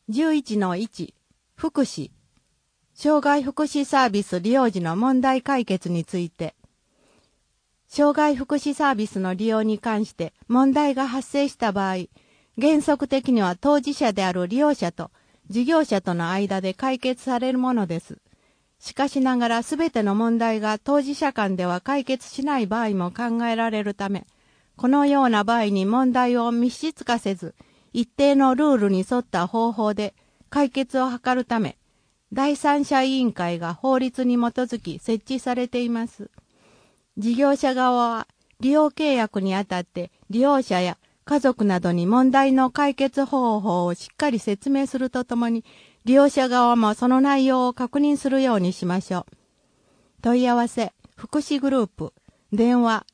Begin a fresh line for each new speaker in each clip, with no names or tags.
11-1 福祉障害福祉サービス利用時の問題解決について、障害福祉サービスの利用に関して問題が発生した場合、原則的には当事者である利用者と事業者との間で解決されるものです。しかしながらすべての問題が当事者間では解決しない場合も考えられるため、このような場合に問題を密室化せず、一定のルールに沿った方法で解決を図るため、第三者委員会が法律に基づき設置されています。事業者側は利用契約にあたって利用者や家族などに問題の解決方法をしっかり説明するとともに、利用者側もその内容を確認するようにしましょう。問い合わせ、福祉グループ、電話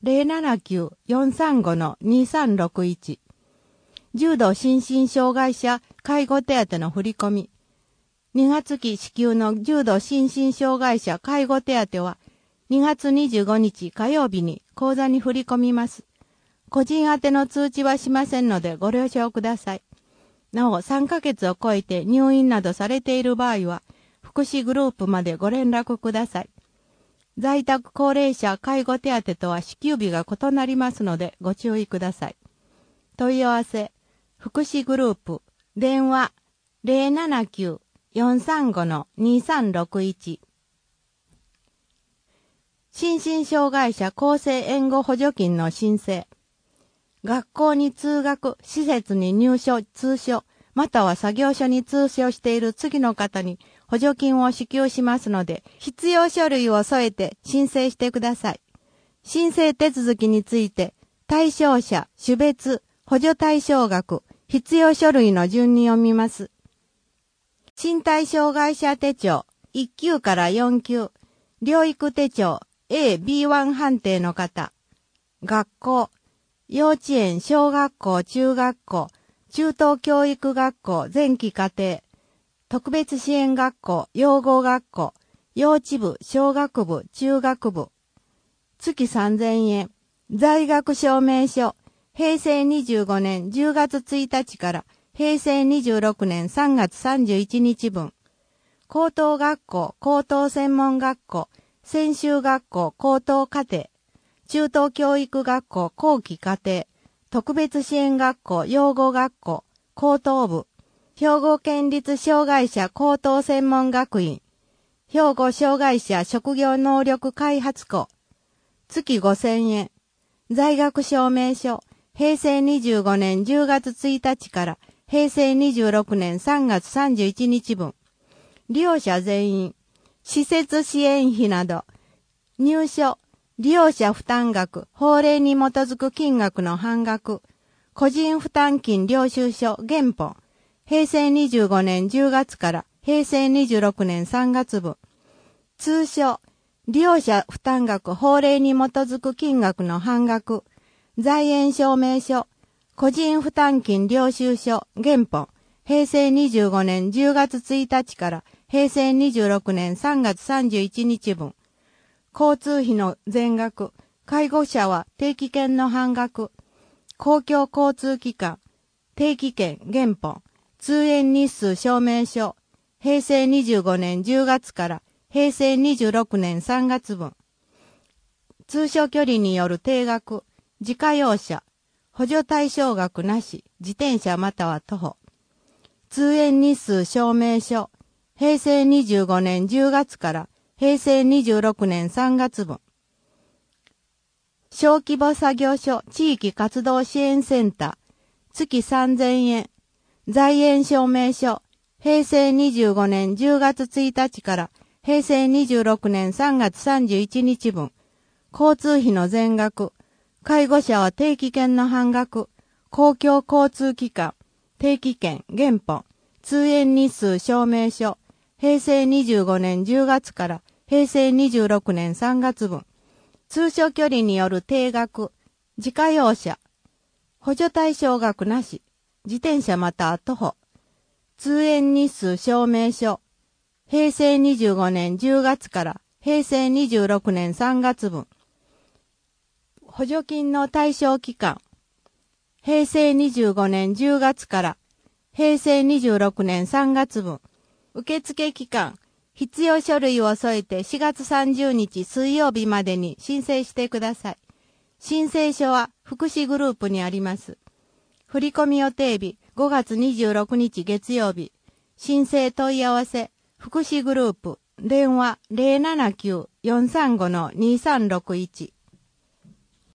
079-435-2361。重度心身障害者介護手当の振り込み。2月期支給の重度心身障害者介護手当は2月25日火曜日に口座に振り込みます。個人宛ての通知はしませんのでご了承ください。なお3ヶ月を超えて入院などされている場合は福祉グループまでご連絡ください。在宅高齢者介護手当とは支給日が異なりますのでご注意ください。問い合わせ、福祉グループ、電話 079-435-2361。心身障害者厚生援護補助金の申請。学校に通学、施設に入所、通所、または作業所に通所している次の方に補助金を支給しますので、必要書類を添えて申請してください。申請手続きについて、対象者、種別、補助対象額、必要書類の順に読みます。身体障害者手帳、1級から4級、療育手帳、A、B1 判定の方、学校、幼稚園、小学校、中学校、中等教育学校、前期課程、特別支援学校、養護学校、幼稚部、小学部、中学部、月3000円、在学証明書、平成25年10月1日から平成26年3月31日分、高等学校、高等専門学校、専修学校、高等課程、中等教育学校、後期課程、特別支援学校、養護学校、高等部、兵庫県立障害者高等専門学院、兵庫障害者職業能力開発校、月5000円、在学証明書、平成25年10月1日から平成26年3月31日分、利用者全員、施設支援費など、入所、利用者負担額、法令に基づく金額の半額、個人負担金領収書原本、平成25年10月から平成26年3月分、通所、利用者負担額、法令に基づく金額の半額、在園証明書、個人負担金領収書原本、平成25年10月1日から平成26年3月31日分、交通費の全額、介護者は定期券の半額、公共交通機関、定期券原本、通園日数証明書、平成25年10月から平成26年3月分、通所距離による定額、自家用車、補助対象額なし、自転車または徒歩、通園日数証明書、平成25年10月から平成26年3月分。小規模作業所地域活動支援センター、月3000円。在園証明書、平成25年10月1日から平成26年3月31日分。交通費の全額。介護者は定期券の半額。公共交通機関、定期券原本。通園日数証明書。平成25年10月から平成26年3月分。通所距離による定額。自家用車。補助対象額なし。自転車または徒歩。通園日数証明書。平成25年10月から平成26年3月分。補助金の対象期間。平成25年10月から平成26年3月分。受付期間、必要書類を添えて4月30日水曜日までに申請してください。申請書は福祉グループにあります。振込予定日5月26日月曜日。申請問い合わせ、福祉グループ、電話079-435-2361。